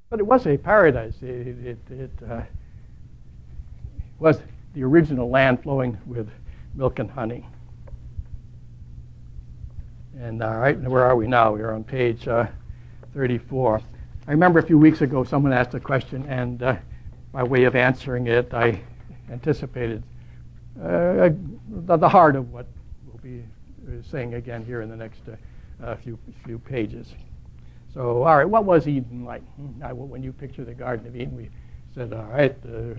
But it was a paradise. It was the original land flowing with milk and honey. And all right, where are we now? We're on page 34. I remember a few weeks ago someone asked a question, and by way of answering it, I anticipated the heart of what we'll be saying again here in the next few pages. So, all right, what was Eden like? When you picture the Garden of Eden, we said, all right,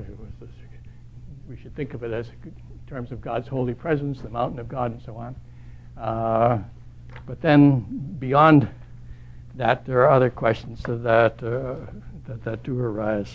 we should think of it as in terms of God's holy presence, the mountain of God, and so on. But then beyond that, there are other questions that do arise.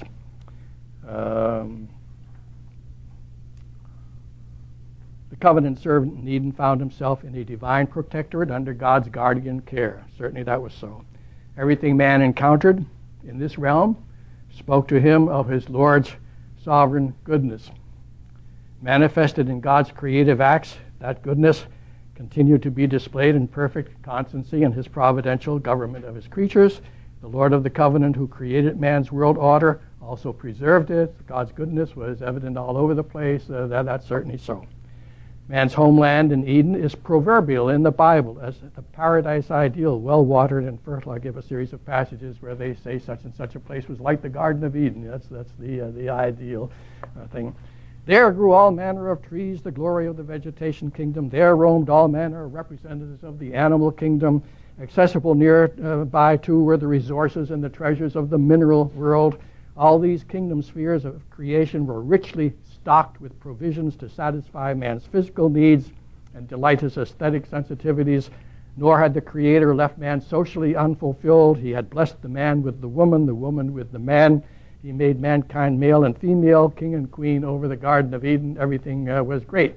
The covenant servant in Eden found himself in a divine protectorate under God's guardian care. Certainly that was so. Everything man encountered in this realm spoke to him of his Lord's sovereign goodness. Manifested in God's creative acts, that goodness continued to be displayed in perfect constancy in his providential government of his creatures. The Lord of the covenant who created man's world order also preserved it. God's goodness was evident all over the place. That's certainly so. Man's homeland in Eden is proverbial in the Bible as the paradise ideal, well-watered and fertile. I give a series of passages where they say such and such a place was like the Garden of Eden. That's the ideal thing. There grew all manner of trees, the glory of the vegetation kingdom. There roamed all manner of representatives of the animal kingdom. Accessible nearby, too, were the resources and the treasures of the mineral world. All these kingdom spheres of creation were richly stocked with provisions to satisfy man's physical needs and delight his aesthetic sensitivities. Nor had the Creator left man socially unfulfilled. He had blessed the man with the woman with the man. He made mankind male and female, king and queen over the Garden of Eden. Everything was great.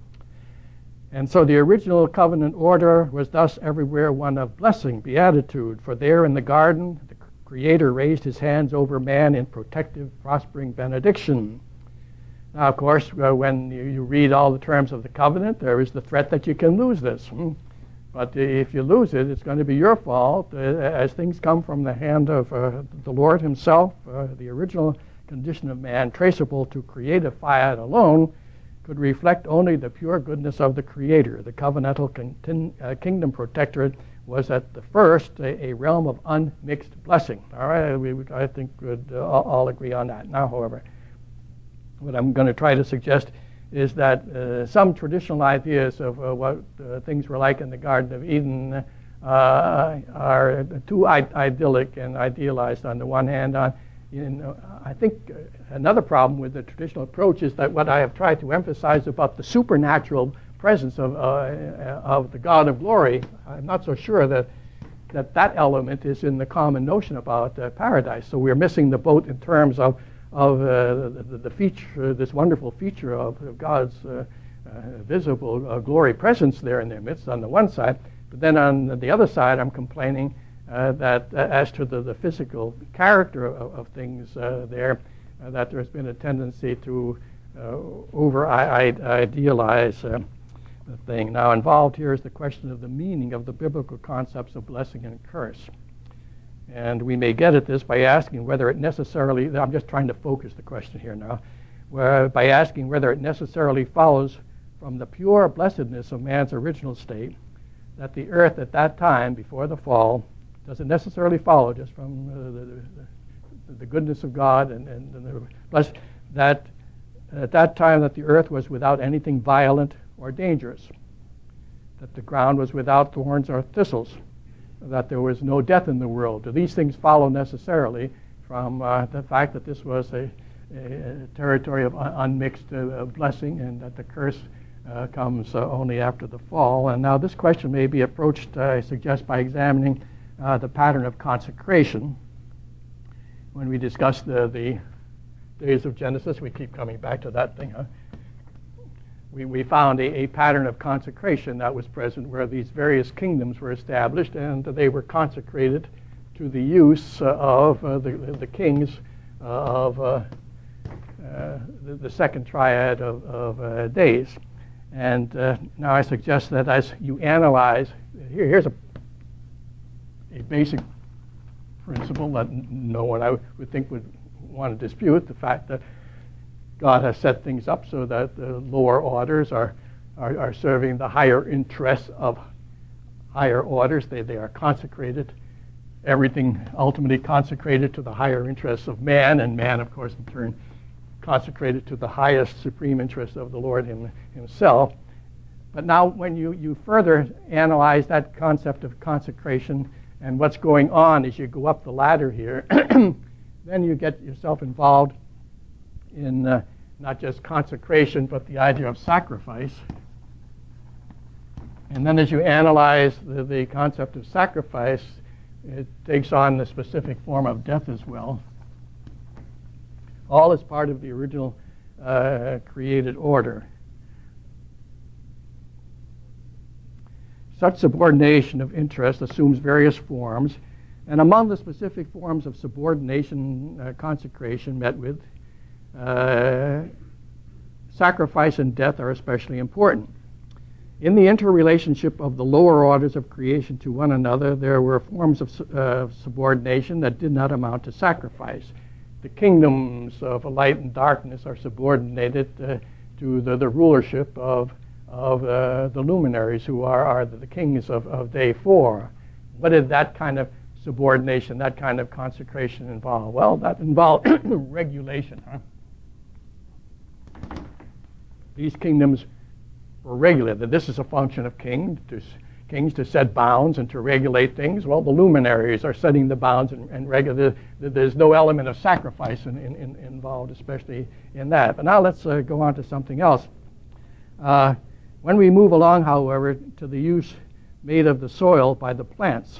And so the original covenant order was thus everywhere one of blessing, beatitude. For there in the garden, the Creator raised his hands over man in protective, prospering benediction. Now, of course, when you read all the terms of the covenant, there is the threat that you can lose this. But if you lose it, it's going to be your fault as things come from the hand of the Lord himself. The original condition of man, traceable to creative fiat alone, could reflect only the pure goodness of the Creator. The covenantal kingdom protectorate was at the first a realm of unmixed blessing. All right, I think we'd all agree on that. Now, however, what I'm going to try to suggest is that some traditional ideas of what things were like in the Garden of Eden are too idyllic and idealized on the one hand. I think another problem with the traditional approach is that what I have tried to emphasize about the supernatural presence of the God of glory, I'm not so sure that element is in the common notion about paradise. So we're missing the boat in terms of the feature, this wonderful feature of God's visible glory presence there in their midst on the one side. But then on the other side, I'm complaining that as to the physical character of things there, that there's been a tendency to over-idealize the thing. Now, involved here is the question of the meaning of the biblical concepts of blessing and curse. And we may get at this by asking whether it necessarily, I'm just trying to focus the question here now, by asking whether it necessarily follows from the pure blessedness of man's original state that the earth at that time, before the fall, doesn't necessarily follow just from the goodness of God and the blessed, that at that time that the earth was without anything violent or dangerous, that the ground was without thorns or thistles, that there was no death in the world. Do these things follow necessarily from the fact that this was a territory of unmixed blessing and that the curse comes only after the fall? And now this question may be approached, I suggest, by examining the pattern of consecration. When we discuss the days of Genesis, we keep coming back to that thing, we found a pattern of consecration that was present where these various kingdoms were established and they were consecrated to the use of the kings of the second triad of days. And now I suggest that as you analyze, here's a basic principle that no one I would think would want to dispute, the fact that God has set things up so that the lower orders are serving the higher interests of higher orders. They are consecrated, everything ultimately consecrated to the higher interests of man, and man, of course, in turn, consecrated to the highest supreme interest of the Lord himself. But now when you further analyze that concept of consecration and what's going on as you go up the ladder here, then you get yourself involved in not just consecration, but the idea of sacrifice. And then as you analyze the concept of sacrifice, it takes on the specific form of death as well. All is part of the original created order. Such subordination of interest assumes various forms, and among the specific forms of subordination consecration met with, sacrifice and death are especially important. In the interrelationship of the lower orders of creation to one another, there were forms of subordination that did not amount to sacrifice. The kingdoms of light and darkness are subordinated to the rulership of the luminaries, who are the kings of day 4. What did that kind of subordination, that kind of consecration involve? Well, that involved regulation. These kingdoms were regulated. This is a function of kings to set bounds and to regulate things. Well, the luminaries are setting the bounds and regulate. There's no element of sacrifice involved, especially in that. But now let's go on to something else. When we move along, however, to the use made of the soil by the plants.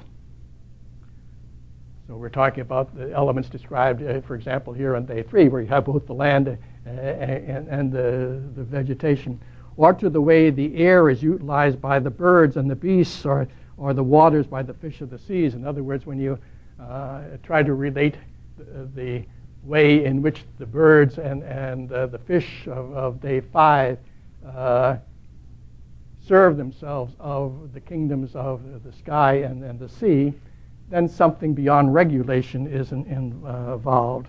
So we're talking about the elements described, for example, here on day 3, where you have both the land and the vegetation, or to the way the air is utilized by the birds and the beasts, or the waters by the fish of the seas. In other words, when you try to relate the way in which the birds and the fish of day 5 serve themselves of the kingdoms of the sky and the sea, then something beyond regulation is involved.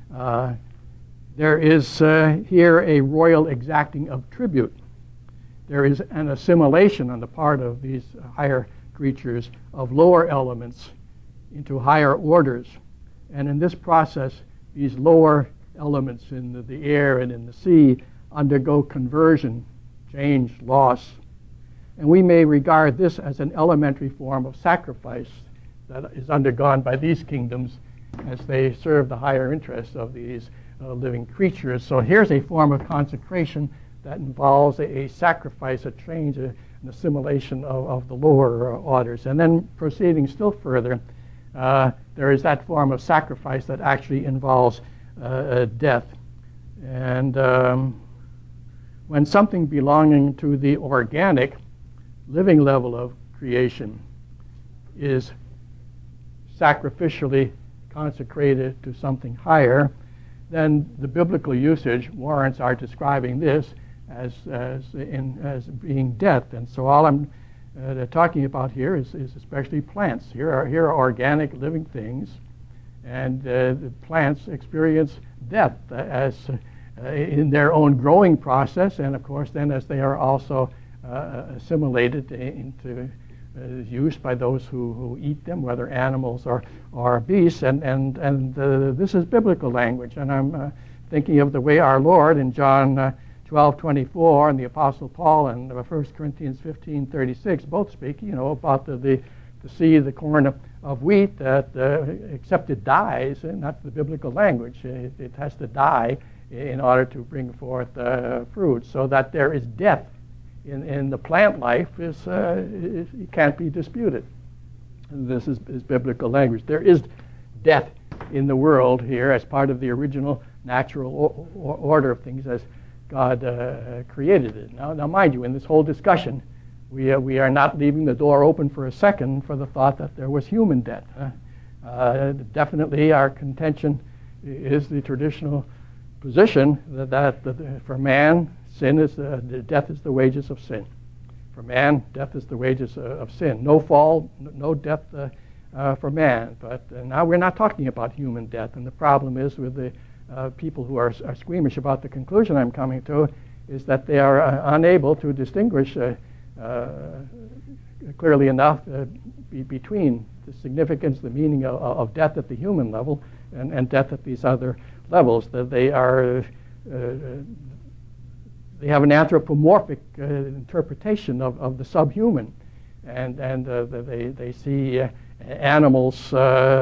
There is here a royal exacting of tribute. There is an assimilation on the part of these higher creatures of lower elements into higher orders. And in this process, these lower elements in the air and in the sea undergo conversion, change, loss. And we may regard this as an elementary form of sacrifice that is undergone by these kingdoms as they serve the higher interests of these living creatures. So here's a form of consecration that involves a sacrifice, a change, an assimilation of the lower orders. And then proceeding still further, there is that form of sacrifice that actually involves death. And when something belonging to the organic, living level of creation is sacrificially consecrated to something higher, then the biblical usage warrants our describing this as being death. And so all I'm talking about here is especially plants. Here are organic living things, and the plants experience death as in their own growing process, and of course then as they are also assimilated into use by those who eat them, whether animals or beasts, and this is biblical language. And I'm thinking of the way our Lord in John 12:24 and the Apostle Paul in 1 Corinthians 15:36 both speak, about the seed, the corn of wheat, that except it dies, and that's the biblical language. It has to die in order to bring forth fruit, so that there is death in the plant life it can't be disputed. And this is biblical language. There is death in the world here as part of the original natural order of things as God created it. Now, mind you, in this whole discussion, we are not leaving the door open for a second for the thought that there was human death. Definitely, our contention is the traditional position that for man, sin is death is the wages of sin. For man, death is the wages of sin. No fall, no death for man. But now we're not talking about human death, and the problem is with the people who are squeamish about the conclusion I'm coming to is that they are unable to distinguish clearly enough between the significance, the meaning of death at the human level and death at these other levels. That they are they have an anthropomorphic interpretation of the subhuman, and they see animals,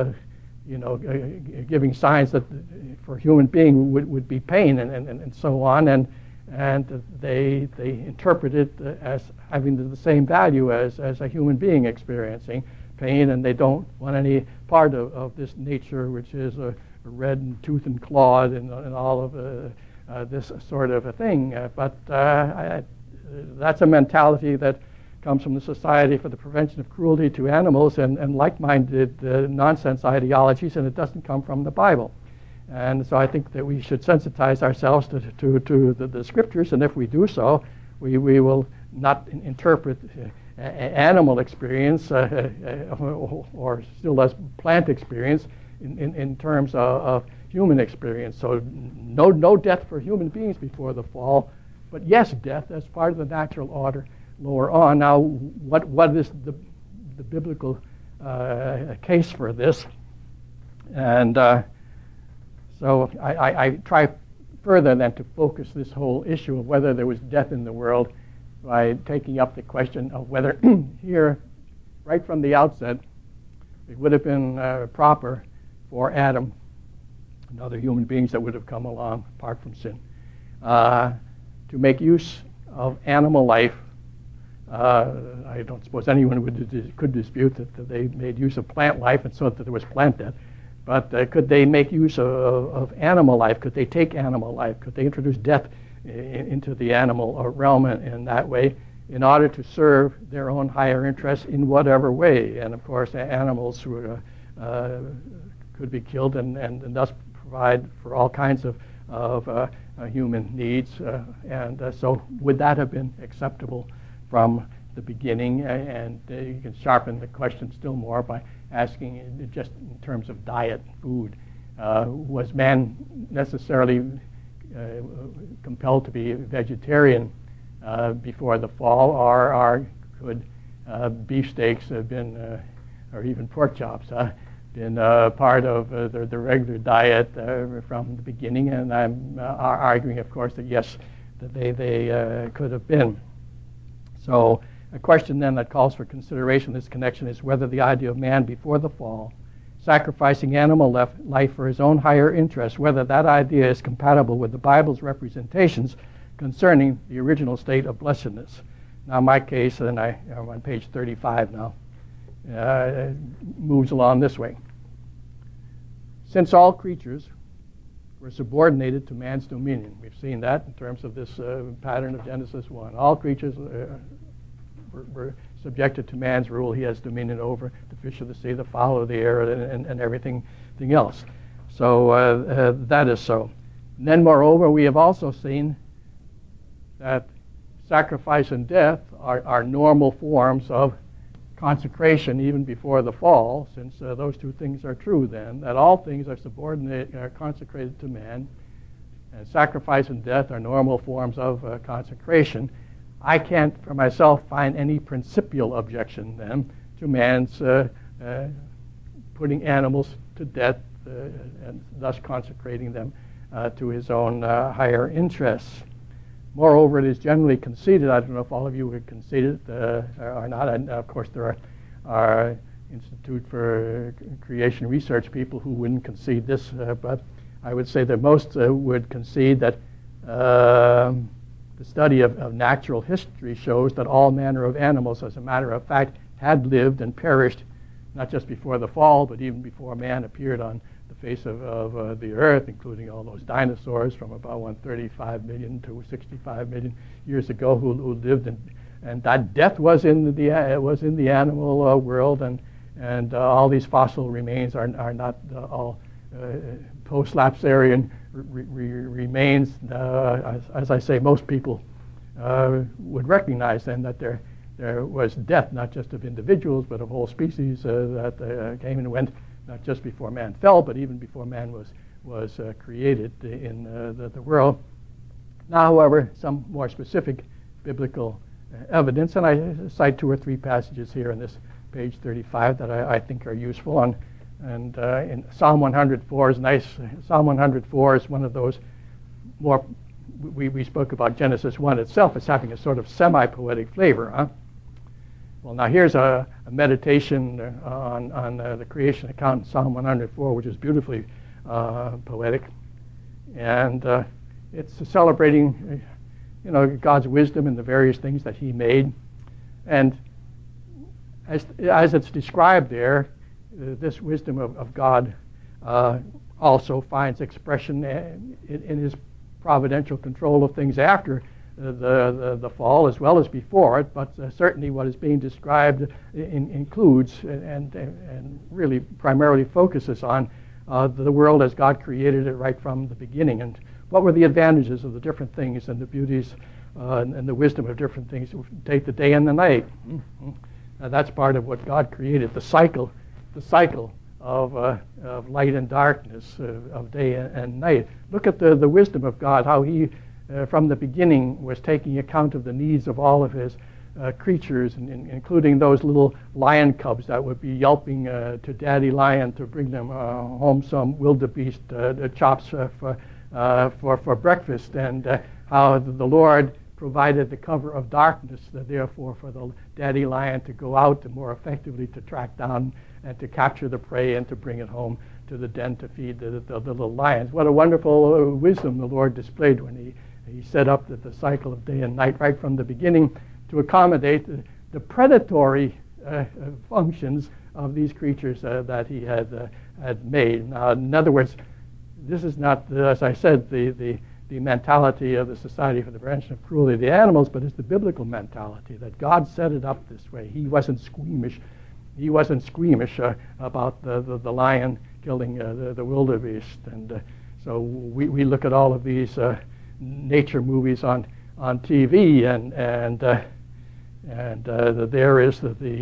giving signs that for a human being would be pain and so on, and they interpret it as having the same value as a human being experiencing pain, and they don't want any part of this nature, which is red and tooth and clawed and all of this sort of a thing. But that's a mentality that comes from the Society for the Prevention of Cruelty to Animals and like-minded nonsense ideologies, and it doesn't come from the Bible. And so I think that we should sensitize ourselves to the scriptures, and if we do so, we will not interpret animal experience or still less plant experience in terms of human experience. So no death for human beings before the fall, but yes, death as part of the natural order lower on. Now, what is the biblical case for this? And so I try further then to focus this whole issue of whether there was death in the world by taking up the question of whether here, right from the outset, it would have been proper for Adam and other human beings that would have come along apart from sin to make use of animal life. I don't suppose anyone could dispute that they made use of plant life and so that there was plant death. But could they make use of animal life? Could they take animal life? Could they introduce death into the animal realm in that way in order to serve their own higher interests in whatever way? And of course, animals could be killed and thus provide for all kinds of human needs. So would that have been acceptable from the beginning? And you can sharpen the question still more by asking just in terms of diet, food. Was man necessarily compelled to be vegetarian before the fall, or could beefsteaks have been, or even pork chops, been part of the regular diet from the beginning? And I'm arguing, of course, that yes, that they could have been. So a question then that calls for consideration in this connection is whether the idea of man before the fall sacrificing animal life for his own higher interests, whether that idea is compatible with the Bible's representations concerning the original state of blessedness. Now my case, and I'm on page 35 now, moves along this way. Since all creatures were subordinated to man's dominion, we've seen that in terms of this pattern of Genesis 1. All creatures were subjected to man's rule. He has dominion over the fish of the sea, the fowl of the air, and everything else. So that is so. And then moreover, we have also seen that sacrifice and death are normal forms of consecration even before the fall, since those two things are true then, that all things are subordinate, are consecrated to man, and sacrifice and death are normal forms of consecration. I can't, for myself, find any principial objection then to man's putting animals to death and thus consecrating them to his own higher interests. Moreover, it is generally conceded, I don't know if all of you would concede it or not, and of course there are Institute for Creation Research people who wouldn't concede this, but I would say that most would concede that the study of natural history shows that all manner of animals, as a matter of fact, had lived and perished, not just before the fall, but even before man appeared on the face of the earth, including all those dinosaurs from about 135 million to 65 million years ago who lived, and that death was in the animal world, and all these fossil remains are not all post-lapsarian remains. As I say, most people would recognize then that there there was death, not just of individuals, but of whole species that came and went, not just before man fell, but even before man was created in the world. Now, however, some more specific biblical evidence, and I cite 2 or 3 passages here in this page 35 that I think are useful. And in Psalm 104 is nice. Psalm 104 is one of those more, we spoke about Genesis 1 itself as having a sort of semi-poetic flavor. Huh? Well, now here's a meditation on the creation account in Psalm 104, which is beautifully poetic. And it's celebrating, God's wisdom in the various things that He made. And as it's described there, this wisdom of God also finds expression in His providential control of things after the fall as well as before it, but certainly what is being described includes and really primarily focuses on the world as God created it right from the beginning, and what were the advantages of the different things and the beauties and the wisdom of different things. Take the day and the night. That's part of what God created, the cycle of light and darkness, of day and night. Look at the wisdom of God, how He, from the beginning, was taking account of the needs of all of His creatures, including those little lion cubs that would be yelping to Daddy Lion to bring them home some wildebeest chops for breakfast, and how the Lord provided the cover of darkness, therefore, for the Daddy Lion to go out and more effectively to track down and to capture the prey and to bring it home to the den to feed the little lions. What a wonderful wisdom the Lord displayed when He set up the cycle of day and night right from the beginning to accommodate the predatory functions of these creatures that He had made. Now, in other words, this is not, as I said, the mentality of the Society for the Prevention of Cruelty to the Animals, but it's the biblical mentality that God set it up this way. He wasn't squeamish. He wasn't squeamish about the lion killing the wildebeest. And so we look at all of these nature movies on TV, and there is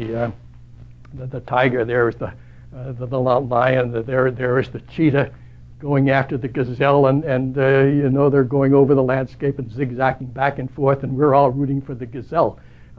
the tiger, there is the lion, there is the cheetah going after the gazelle, and they're going over the landscape and zigzagging back and forth, and we're all rooting for the gazelle.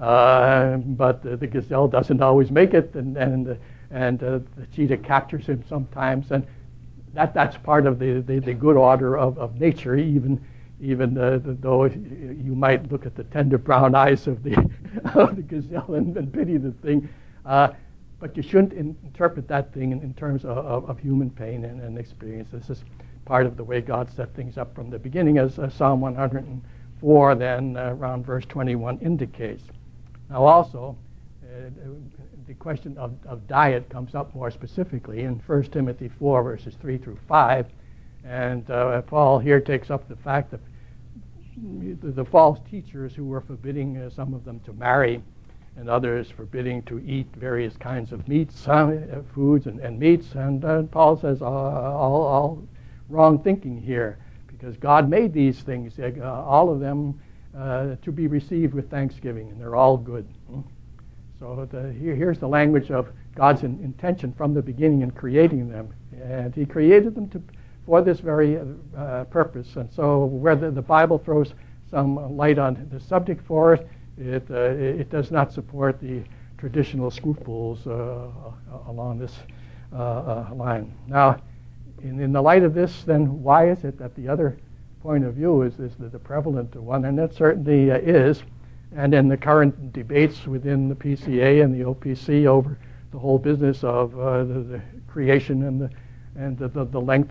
But the gazelle doesn't always make it, and the cheetah captures him sometimes, and that's part of the good order of nature, even though you might look at the tender brown eyes of the gazelle and pity the thing. But you shouldn't interpret that thing in terms of human pain and experience. This is part of the way God set things up from the beginning, as Psalm 104 then around verse 21 indicates. Now also, the question of diet comes up more specifically in 1 Timothy 4 verses 3 through 5. And Paul here takes up the fact that the false teachers who were forbidding some of them to marry, and others forbidding to eat various kinds of meats, foods and meats. And Paul says all wrong thinking here, because God made these things, all of them, to be received with thanksgiving, and they're all good. So here's the language of God's intention from the beginning in creating them. And He created them for this very purpose. And so where the Bible throws some light on the subject for it, it does not support the traditional scruples along this line. Now, in the light of this, then, why is it that the other point of view is the prevalent one? And it certainly is. And in the current debates within the PCA and the OPC over the whole business of the creation and the length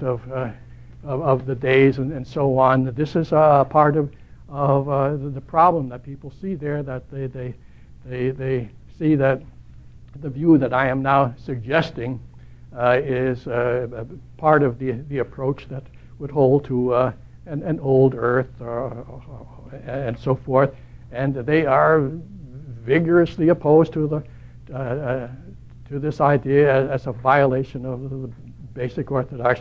of the days and so on, this is a part of the problem that people see there, that they see that the view that I am now suggesting is part of the approach that would hold to an old earth and so forth, and they are vigorously opposed to this idea as a violation of the basic orthodox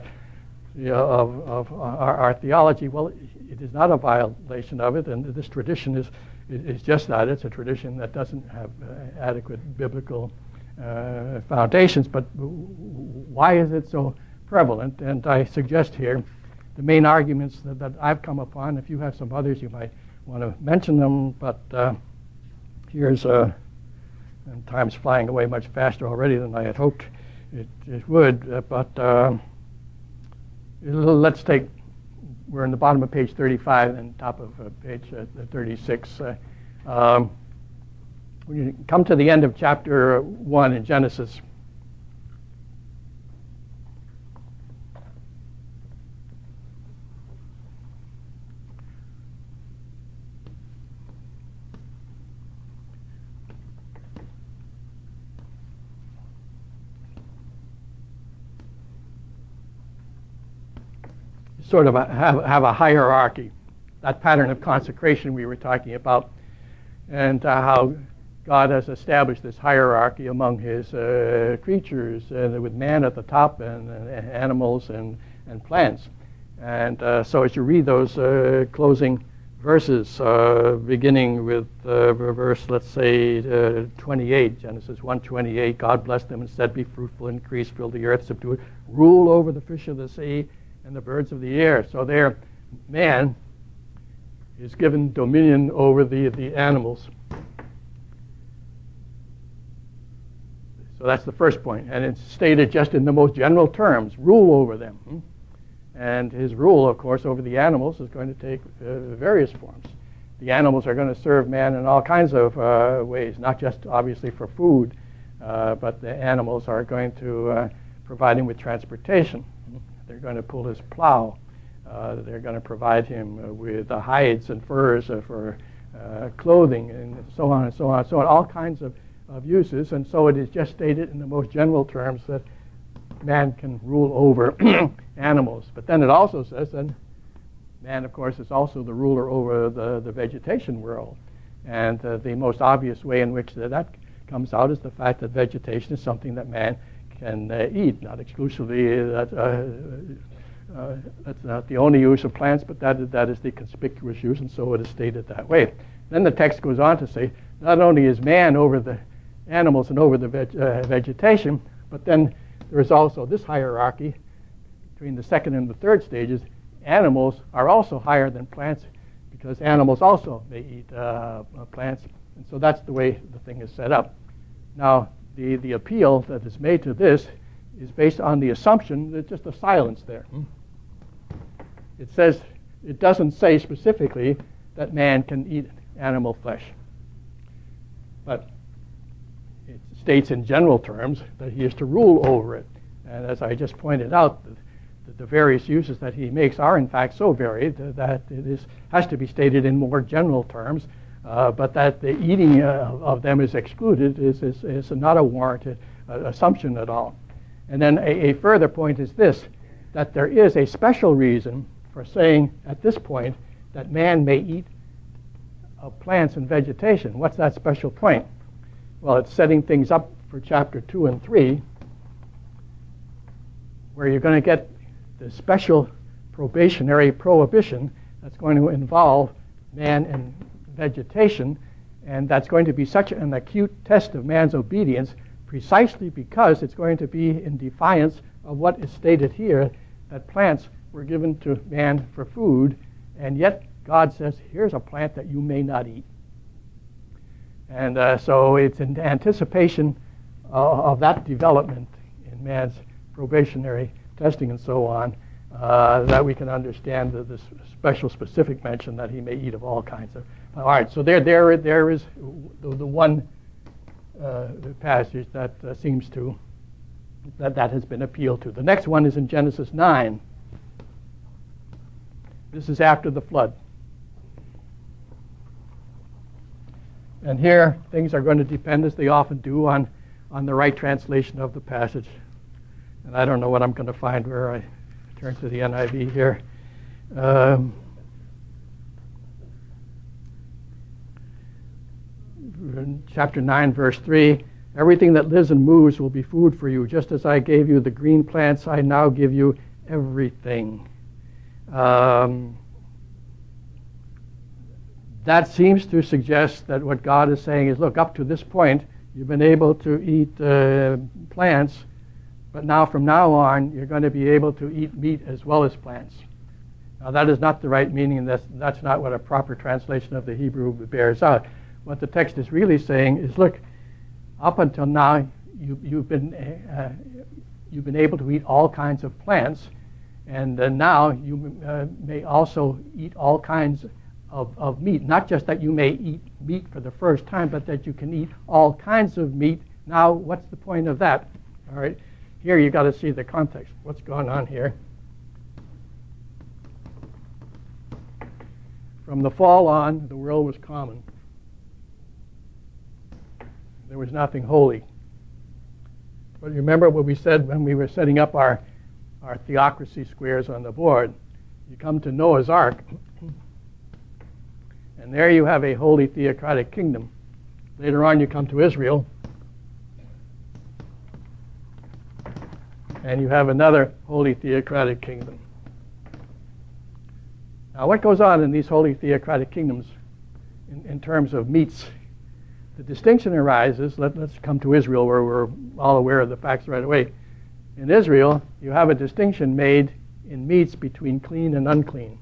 of our theology. Well, it is not a violation of it, and this tradition it's just that. It's a tradition that doesn't have adequate biblical foundations. But why is it so prevalent? And I suggest here the main arguments that I've come upon. If you have some others, you might want to mention them. But here's and time's flying away much faster already than I had hoped it would. Let's take, we're in the bottom of page 35 and top of page 36. When you come to the end of chapter 1 in Genesis, sort of have a hierarchy, that pattern of consecration we were talking about, and how God has established this hierarchy among his creatures, with man at the top and animals and plants. And so as you read those closing verses, beginning with verse, let's say, 28, Genesis 1:28, God blessed them and said, be fruitful, increase, fill the earth, subdue it, rule over the fish of the sea, and the birds of the air. So there, man is given dominion over the animals. So that's the first point. And it's stated just in the most general terms, rule over them. And his rule, of course, over the animals is going to take various forms. The animals are going to serve man in all kinds of ways, not just obviously for food, but the animals are going to provide him with transportation. They're going to pull his plow. They're going to provide him with hides and furs for clothing, and so on and so on and so on, all kinds of uses. And so it is just stated in the most general terms that man can rule over animals. But then it also says that man, of course, is also the ruler over the vegetation world. And the most obvious way in which that comes out is the fact that vegetation is something that man can eat, not exclusively. That's not the only use of plants, but that is the conspicuous use, and so it is stated that way. Then the text goes on to say, not only is man over the animals and over the vegetation, but then there is also this hierarchy between the second and the third stages. Animals are also higher than plants because animals also may eat plants, and so that's the way the thing is set up. Now, the appeal that is made to this is based on the assumption that just a silence there. It says, it doesn't say specifically that man can eat animal flesh, but it states in general terms that he is to rule over it. And as I just pointed out, the various uses that he makes are in fact so varied that it has to be stated in more general terms. But that the eating of them is excluded is not a warranted assumption at all. And then a further point is this, that there is a special reason for saying at this point that man may eat of plants and vegetation. What's that special point? Well, it's setting things up for chapter 2 and 3, where you're going to get the special probationary prohibition that's going to involve man and vegetation, and that's going to be such an acute test of man's obedience precisely because it's going to be in defiance of what is stated here, that plants were given to man for food, and yet God says, here's a plant that you may not eat. And so it's in anticipation of that development in man's probationary testing and so on, that we can understand this special specific mention that he may eat of all kinds of. All right, so there is the one passage that seems to, that has been appealed to. The next one is in Genesis 9. This is after the flood. And here things are going to depend, as they often do, on the right translation of the passage. And I don't know what I'm going to find where I turn to the NIV here. Chapter 9, verse 3, everything that lives and moves will be food for you. Just as I gave you the green plants, I now give you everything. that seems to suggest that what God is saying is, look, up to this point, you've been able to eat plants, but now from now on, you're going to be able to eat meat as well as plants. Now, that is not the right meaning, and that's not what a proper translation of the Hebrew bears out. What the text is really saying is, look, up until now, you've been able to eat all kinds of plants, and now you may also eat all kinds of meat. Not just that you may eat meat for the first time, but that you can eat all kinds of meat. Now, what's the point of that? All right, here you've got to see the context. What's going on here? From the fall on, the world was common. There was nothing holy. But remember what we said when we were setting up our theocracy squares on the board. You come to Noah's Ark, and there you have a holy theocratic kingdom. Later on you come to Israel, and you have another holy theocratic kingdom. Now, what goes on in these holy theocratic kingdoms in terms of meats? The distinction arises, let's come to Israel where we're all aware of the facts right away. In Israel, you have a distinction made in meats between clean and unclean.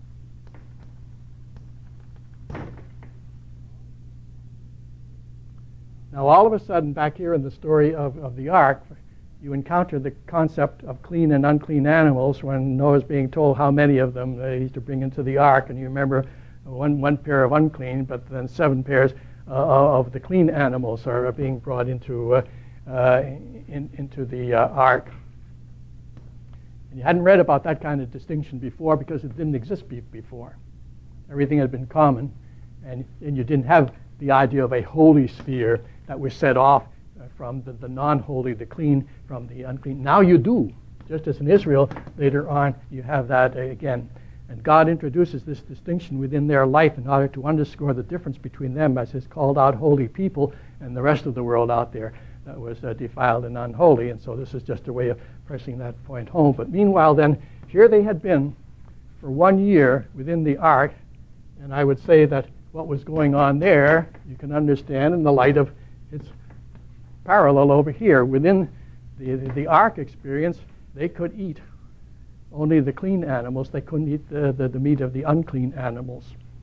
Now, all of a sudden, back here in the story of the ark, you encounter the concept of clean and unclean animals when Noah's being told how many of them he's to bring into the ark. And you remember one pair of unclean, but then 7 pairs of the clean animals are being brought into the ark. And you hadn't read about that kind of distinction before because it didn't exist before. Everything had been common, and you didn't have the idea of a holy sphere that was set off from the non-holy, the clean from the unclean. Now you do. Just as in Israel, later on, you have that again. And God introduces this distinction within their life in order to underscore the difference between them as his called out holy people and the rest of the world out there that was defiled and unholy. And so this is just a way of pressing that point home. But meanwhile then, here they had been for 1 year within the ark, and I would say that what was going on there, you can understand in the light of its parallel over here. Within the ark experience, they could eat only the clean animals. They couldn't eat the meat of the unclean animals.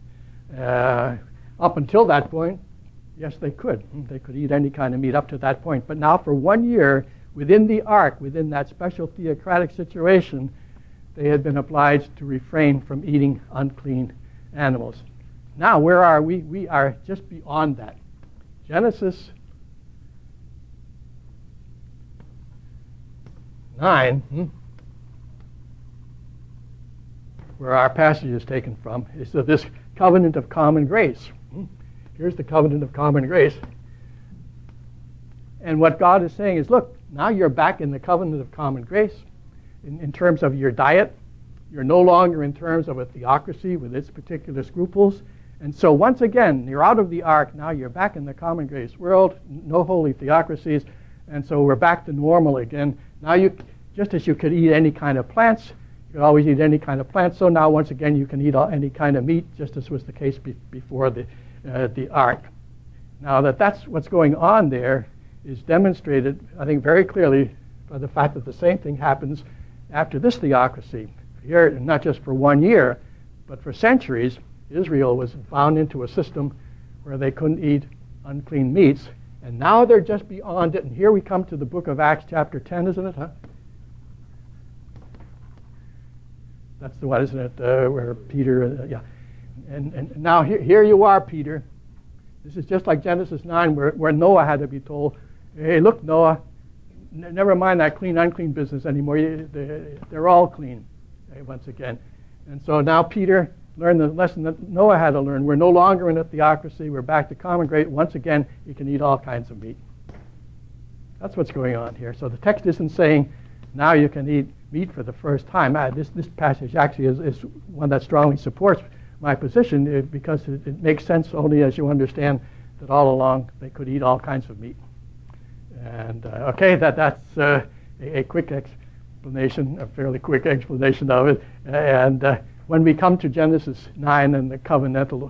Up until that point, yes, they could. They could eat any kind of meat up to that point. But now for 1 year, within the ark, within that special theocratic situation, they had been obliged to refrain from eating unclean animals. Now, where are we? We are just beyond that. Genesis 9, where our passage is taken from, is this covenant of common grace. Here's the covenant of common grace. And what God is saying is, look, now you're back in the covenant of common grace in terms of your diet. You're no longer in terms of a theocracy with its particular scruples. And so once again, you're out of the ark. Now you're back in the common grace world, no holy theocracies. And so we're back to normal again. Now, just as you could eat any kind of plants, you could always eat any kind of plants. So now, once again, you can eat any kind of meat, just as was the case before the ark. Now, that's what's going on there is demonstrated, I think, very clearly by the fact that the same thing happens after this theocracy. Here, not just for 1 year, but for centuries, Israel was bound into a system where they couldn't eat unclean meats. And now they're just beyond it. And here we come to the book of Acts chapter 10, isn't it? Huh? That's the one, isn't it? Where Peter, yeah. And now here you are, Peter. This is just like Genesis 9 where Noah had to be told, hey, look, Noah, never mind that clean, unclean business anymore. They're all clean, once again. And so now Peter learn the lesson that Noah had to learn. We're no longer in a theocracy. We're back to common grace. Once again, you can eat all kinds of meat. That's what's going on here. So the text isn't saying now you can eat meat for the first time. This passage actually is one that strongly supports my position because it makes sense only as you understand that all along they could eat all kinds of meat. And okay, that's a quick explanation, a fairly quick explanation of it. And when we come to Genesis 9 and the covenantal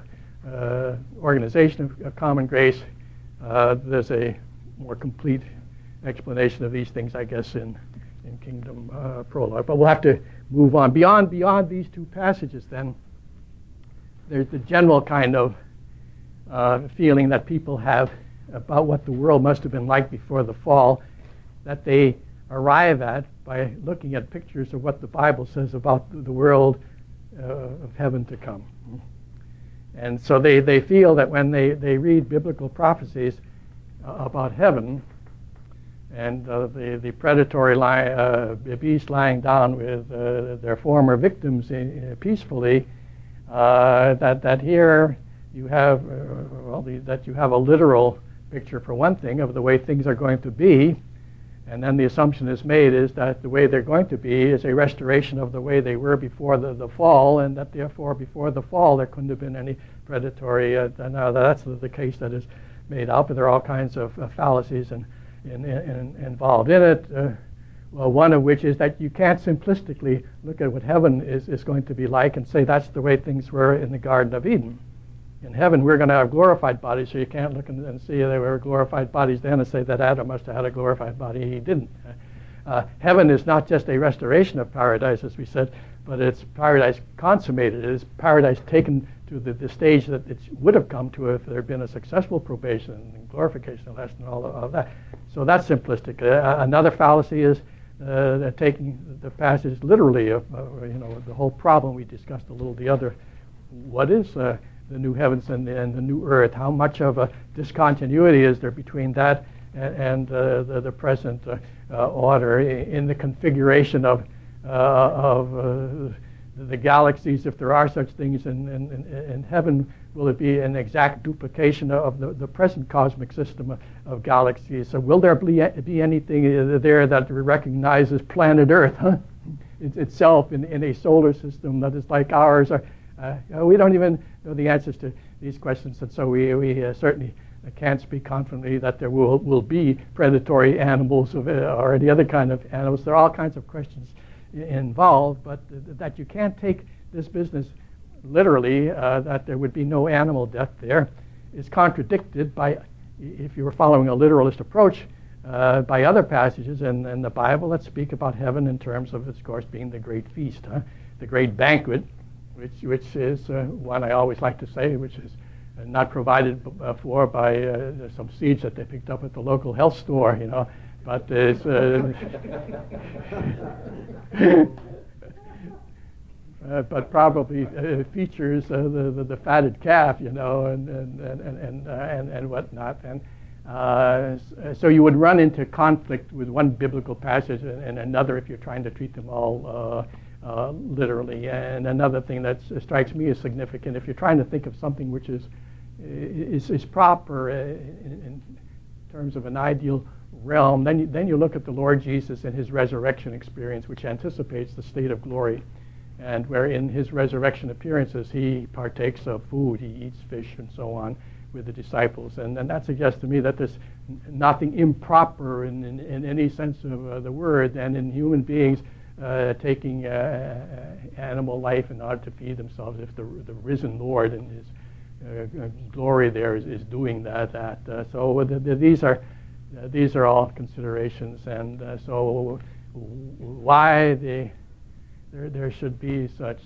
Organization of Common Grace, there's a more complete explanation of these things, I guess, in Kingdom Prologue. But we'll have to move on. Beyond these two passages, then, there's the general kind of feeling that people have about what the world must have been like before the fall, that they arrive at by looking at pictures of what the Bible says about the world of heaven to come. And so they feel that when they read biblical prophecies about heaven, and the predatory beast lying down with their former victims peacefully, that here you have that you have a literal picture, for one thing, of the way things are going to be, and then the assumption is made is that the way they're going to be is a restoration of the way they were before the fall, and that therefore before the fall there couldn't have been any predatory. Now that's the case that is made out, but there are all kinds of fallacies involved in it. Well, one of which is that you can't simplistically look at what heaven is going to be like and say that's the way things were in the Garden of Eden. In heaven, we're going to have glorified bodies, so you can't look and see there were glorified bodies then and say that Adam must have had a glorified body. He didn't. Heaven is not just a restoration of paradise, as we said, but it's paradise consummated. It is paradise taken to the stage that it would have come to if there had been a successful probation and glorification lesson and all of that. So that's simplistic. Another fallacy is taking the passage literally. The whole problem we discussed a little. The other, what is the new heavens and the new earth? How much of a discontinuity is there between that and the present order in the configuration of the galaxies, if there are such things in heaven? Will it be an exact duplication of the present cosmic system of galaxies? So will there be anything there that recognizes planet Earth itself in a solar system that is like ours? We don't even know the answers to these questions, and so we certainly can't speak confidently that there will be predatory animals or any other kind of animals. There are all kinds of questions involved, but that you can't take this business literally, that there would be no animal death there, is contradicted by, if you were following a literalist approach, by other passages in the Bible that speak about heaven in terms of, of course, being the great feast, the great banquet, which is one I always like to say, which is not provided for by some seeds that they picked up at the local health store, but it's but probably features the fatted calf, and whatnot, and so you would run into conflict with one biblical passage and another if you're trying to treat them all literally. And another thing that strikes me as significant, if you're trying to think of something which is proper in terms of an ideal realm, then you look at the Lord Jesus and his resurrection experience, which anticipates the state of glory, and where in his resurrection appearances he partakes of food, he eats fish and so on with the disciples, and that suggests to me that there's nothing improper in any sense of the word, and in human beings taking animal life in order to feed themselves, if the risen Lord and his glory there is doing that. So these are all considerations, and so why there should be such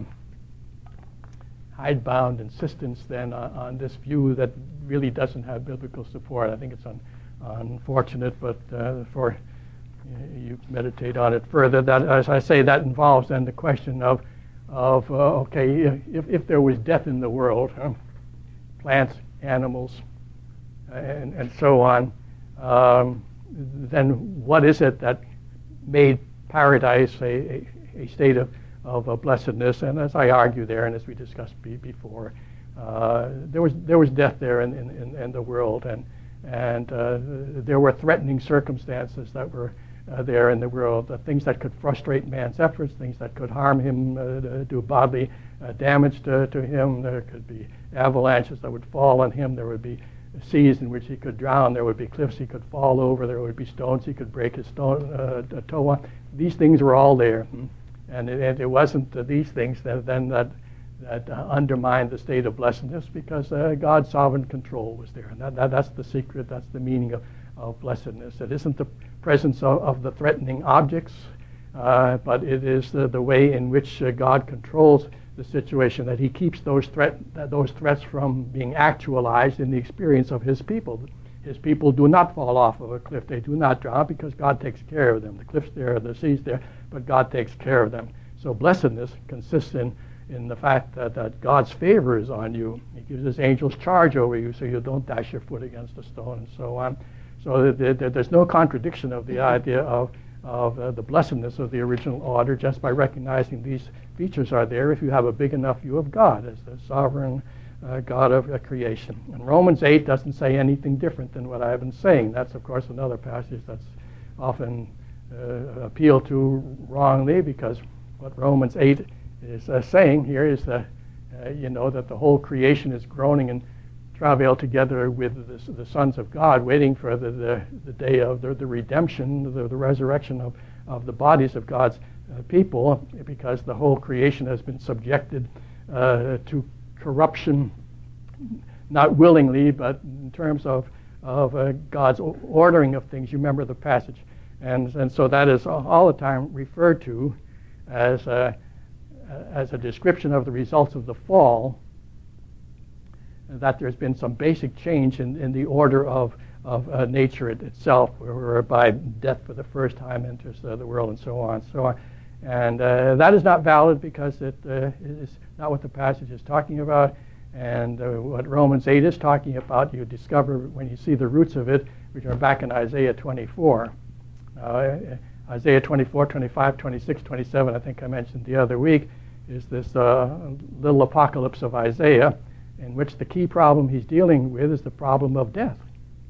hidebound insistence then on this view that really doesn't have biblical support. I think it's unfortunate, but for you meditate on it further. That, as I say, that involves then the question of okay, if there was death in the world, plants, animals, and so on, then what is it that made paradise a state of blessedness? And as I argue there, and as we discussed before, there was death there in the world, and there were threatening circumstances that were there in the world, things that could frustrate man's efforts, things that could harm him, do bodily damage to him. There could be avalanches that would fall on him. There would be seas in which he could drown. There would be cliffs he could fall over. There would be stones he could break his toe on. These things were all there, and it wasn't these things that that undermined the state of blessedness, because God's sovereign control was there. And that's the secret, that's the meaning of blessedness. It isn't the presence of the threatening objects, but it is the way in which God controls the situation, that he keeps those threats from being actualized in the experience of his people. His people do not fall off of a cliff. They do not drown, because God takes care of them. The cliff's there, the sea's there, but God takes care of them. So blessedness consists in the fact that God's favor is on you. He gives his angels charge over you so you don't dash your foot against a stone, and so on. So there's no contradiction of the idea of the blessedness of the original order just by recognizing these features are there if you have a big enough view of God as the sovereign God of creation. And Romans 8 doesn't say anything different than what I've been saying. That's, of course, another passage that's often appealed to wrongly, because what Romans 8 is saying here is that the whole creation is groaning and travail together with the sons of God, waiting for the day of the redemption, the resurrection of the bodies of God's people, because the whole creation has been subjected to corruption, not willingly, but in terms of God's ordering of things. You remember the passage. And so that is all the time referred to as a description of the results of the fall, that there's been some basic change in the order of nature itself, whereby death for the first time enters the world, and so on. And that is not valid, because it is not what the passage is talking about. And what Romans 8 is talking about, you discover when you see the roots of it, which are back in Isaiah 24. Isaiah 24, 25, 26, 27, I think I mentioned the other week, is this little apocalypse of Isaiah, in which the key problem he's dealing with is the problem of death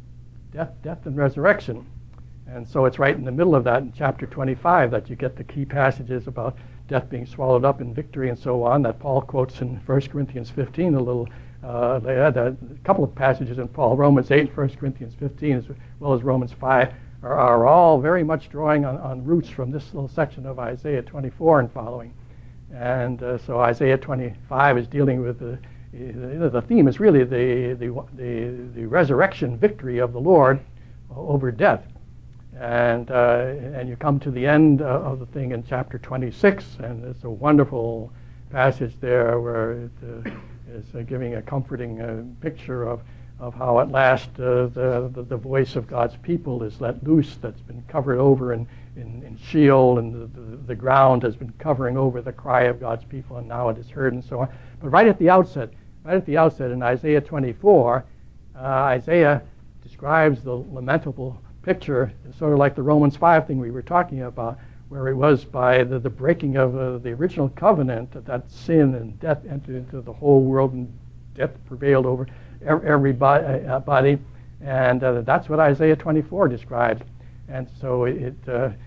and resurrection. And so it's right in the middle of that, in chapter 25, that you get the key passages about death being swallowed up in victory and so on, that Paul quotes in 1 Corinthians 15 a little later. A couple of passages in Paul, Romans 8 and 1 Corinthians 15, as well as Romans 5, are all very much drawing on roots from this little section of Isaiah 24 and following. And so Isaiah 25 is dealing with the theme is really the resurrection victory of the Lord over death. And you come to the end of the thing in chapter 26, and it's a wonderful passage there where it is giving a comforting picture of how at last the voice of God's people is let loose, that's been covered over in Sheol, and the ground has been covering over the cry of God's people, and now it is heard, and so on. But right at the outset in Isaiah 24, Isaiah describes the lamentable picture, sort of like the Romans 5 thing we were talking about, where it was by the breaking of the original covenant that sin and death entered into the whole world, and death prevailed over everybody, and that's what Isaiah 24 describes. And so it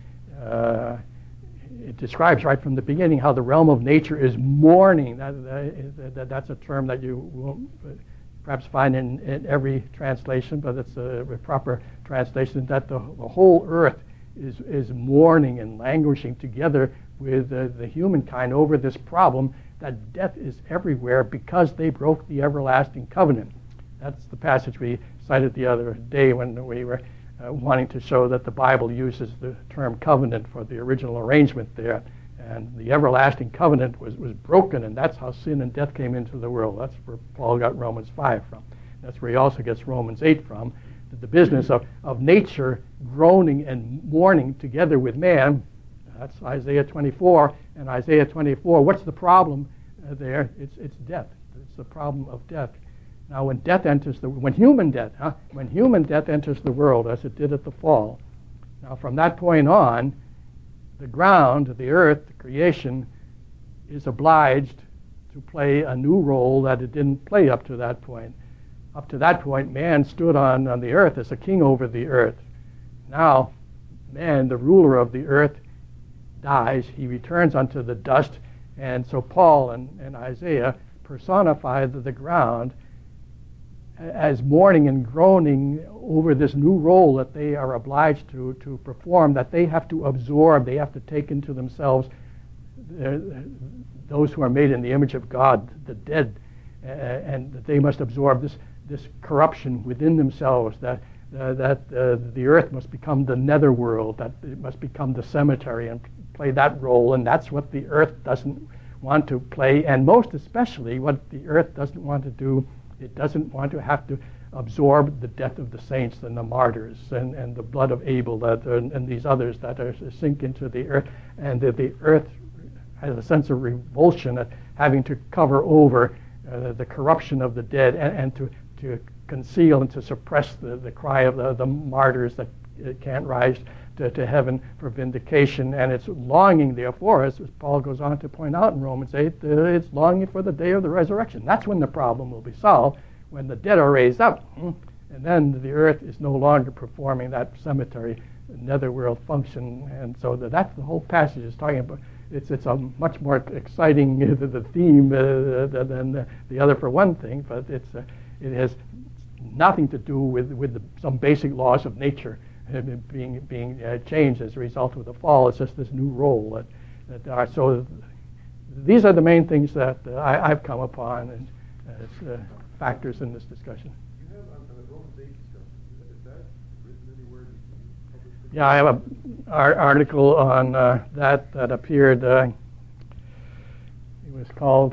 describes right from the beginning how the realm of nature is mourning. That's a term that you won't perhaps find in every translation, but it's a proper translation, that the whole earth is mourning and languishing together with the humankind over this problem that death is everywhere because they broke the everlasting covenant. That's the passage we cited the other day when we were wanting to show that the Bible uses the term covenant for the original arrangement there. And the everlasting covenant was broken, and that's how sin and death came into the world. That's where Paul got Romans 5 from. That's where he also gets Romans 8 from. The business of nature groaning and mourning together with man. That's Isaiah 24. And Isaiah 24, what's the problem there? It's death. It's the problem of death. Now, when human death enters the world, as it did at the fall, now from that point on, the ground, the earth, the creation, is obliged to play a new role that it didn't play up to that point. Up to that point, man stood on the earth as a king over the earth. Now, man, the ruler of the earth, dies. He returns unto the dust. And so Paul and Isaiah personify the ground as mourning and groaning over this new role that they are obliged to perform, that they have to absorb, they have to take into themselves those who are made in the image of God, the dead, and that they must absorb this corruption within themselves, that the earth must become the netherworld, that it must become the cemetery and play that role, and that's what the earth doesn't want to play, and most especially what the earth doesn't want to do. It doesn't want to have to absorb the death of the saints and the martyrs and the blood of Abel and these others that are sink into the earth, and that the earth has a sense of revulsion at having to cover over the corruption of the dead and to conceal and to suppress the cry of the martyrs that can't rise to heaven for vindication. And it's longing, therefore, as Paul goes on to point out in Romans 8, it's longing for the day of the resurrection. That's when the problem will be solved, when the dead are raised up. And then the earth is no longer performing that cemetery, netherworld function. And so that's the whole passage is talking about. It's a much more exciting the theme than the other, for one thing, but it has nothing to do with some basic laws of nature being changed as a result of the fall. It's just this new role that are. So these are the main things that I've come upon as factors in this discussion. You have on the Romans 8 discussion, is that written anywhere? Yeah, I have an article on that appeared. It was called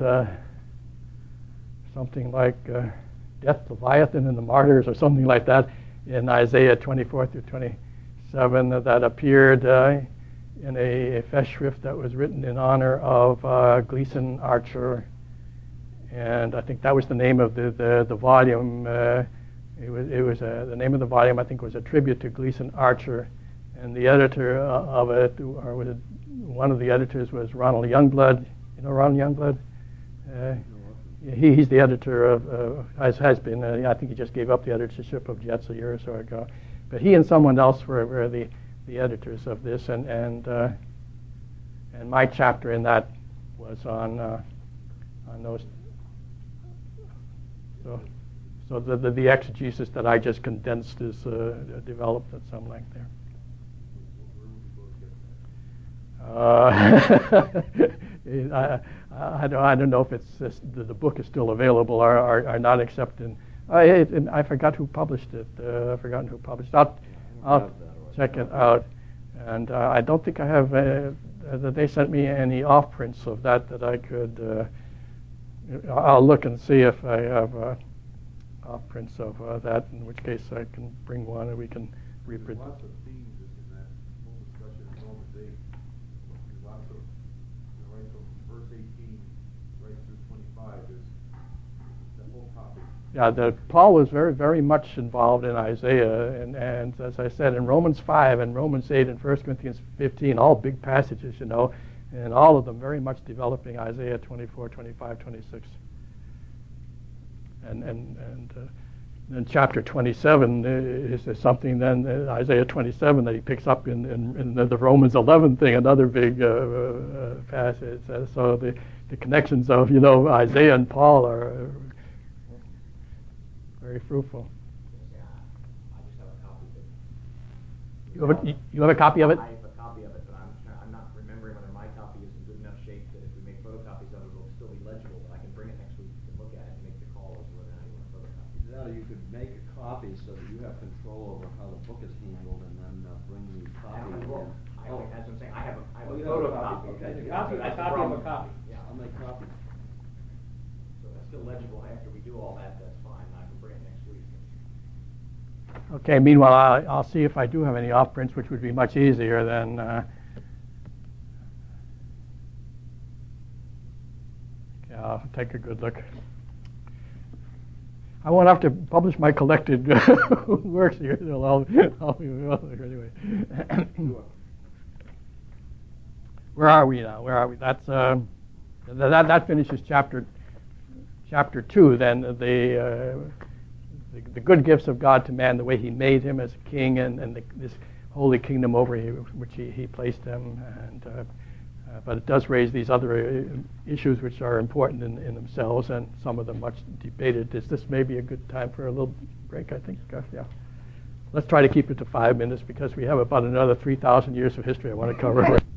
something like Death, Leviathan, and the Martyrs, or something like that, in Isaiah 24 through 27, that appeared in a Festschrift that was written in honor of Gleason Archer. And I think that was the name of the volume. It was the name of the volume, I think, was a tribute to Gleason Archer. And the editor of it, or was it, one of the editors, was Ronald Youngblood. You know Ronald Youngblood? He's the editor of, has been, I think he just gave up the editorship of Jets a year or so ago. But he and someone else were the editors of this, and my chapter in that was on those. So the exegesis that I just condensed is developed at some length there. I don't know if it's the book is still available or not, except I forgot who published it. I've forgotten who published it. I'll check it out. And I don't think I have that they sent me any off prints of that I could. I'll look and see if I have off prints of that. In which case, I can bring one and we can reprint. There's lots of themes in that whole discussion in Romans 8. There's lots of, right from verse 18 right through 25, there's the whole topic. Yeah, Paul was very, very much involved in Isaiah, and as I said, in Romans 5 and Romans 8 and 1 Corinthians 15, all big passages, and all of them very much developing Isaiah 24, 25, 26. And then chapter 27 is something then, Isaiah 27, that he picks up in the Romans 11 thing, another big passage. So the connections of, Isaiah and Paul are very fruitful. Yeah, I just have a copy of it. You have a copy of it? I have a copy of it, but I'm not remembering whether my copy is in good enough shape that if we make photocopies of it, it'll still be legible. But I can bring it next week and look at it and make the call as to whether or not you want a photocopy. Now you could make a copy so that you have control over how the book is handled, and then bring the I have copy my book. in. That's what I'm saying. I have a Oh, you have a photocopy. copy. Okay. A copy That's the of problem. a copy. Yeah. I'll make copies. So that's still legible after we do all that. That's fine. I can bring it next week. Okay, meanwhile, I'll see if I do have any off prints, which would be much easier than. Yeah, I'll take a good look. I won't have to publish my collected works here. I'll be anyway. Where are we now? Where are we? That's that finishes chapter 2. Then the good gifts of God to man, the way He made him as a king, and this holy kingdom over which he placed him. And but it does raise these other issues which are important in themselves, and some of them much debated. This may be a good time for a little break, I think. Yeah. Let's try to keep it to 5 minutes because we have about another 3,000 years of history I want to cover.